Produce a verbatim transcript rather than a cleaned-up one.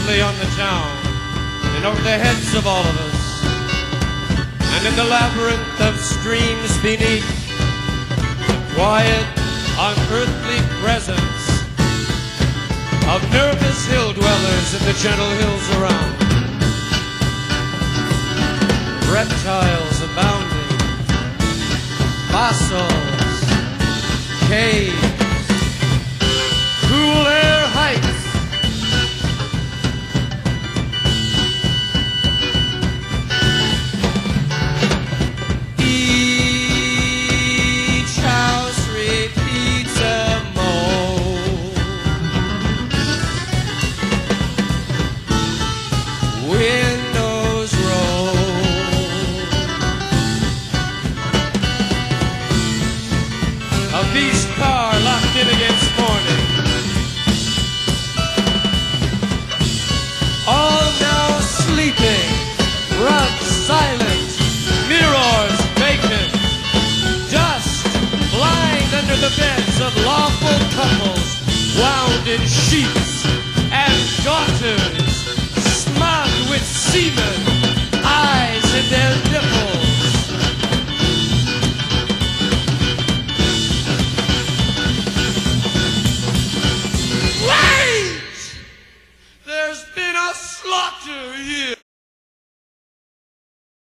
quietly on the town and over the heads of all of us. And in the labyrinth of streams beneath, quiet, unearthly presence of nervous hill dwellers in the gentle hills around. Reptiles abounding, fossils, caves, cool air heights. Each house repeats a mode. Windows roll. A beast car locked in against morning. All now sleeping, rugs silent, mirrors vacant, dust blind under the beds of lawful couples wound in sheets, and daughters smug with semen